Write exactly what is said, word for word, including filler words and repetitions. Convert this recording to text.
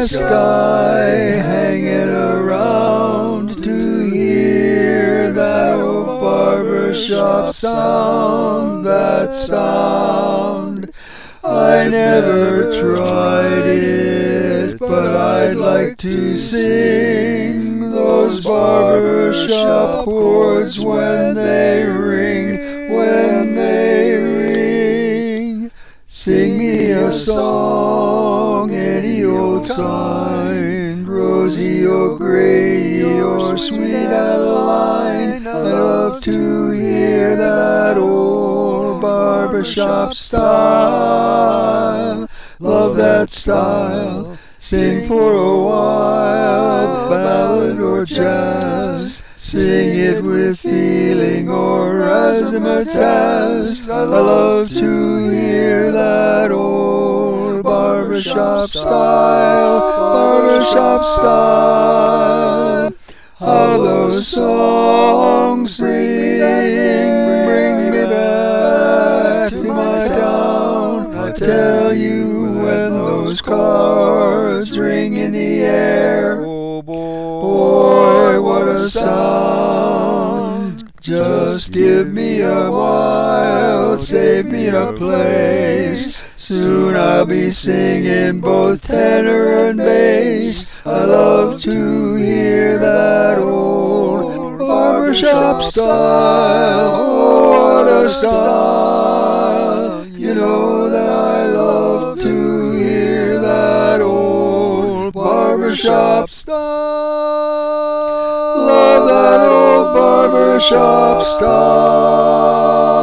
the sky, hanging around to hear that old barbershop sound, that sound. I never tried it, but I'd like to sing those barbershop chords when they ring, when they ring. Sing me a song, any old kind, Rosie O'Grady or Sweet Adeline. I love to hear that old barbershop style. Love that style. Sing for a while, ballad or jazz. Sing it with feeling or razzmatazz. I love to hear that old barbershop style, barbershop style. How those songs bring, bring me back to my town. I tell you, when those cards ring in the air, oh boy, what a sound. Just give me a while, save me a place. Soon I'll be singing both tenor and bass. I love to hear that old barbershop style. Oh, what a style. You know that I love to hear that old barbershop style. Love that old barbershop style.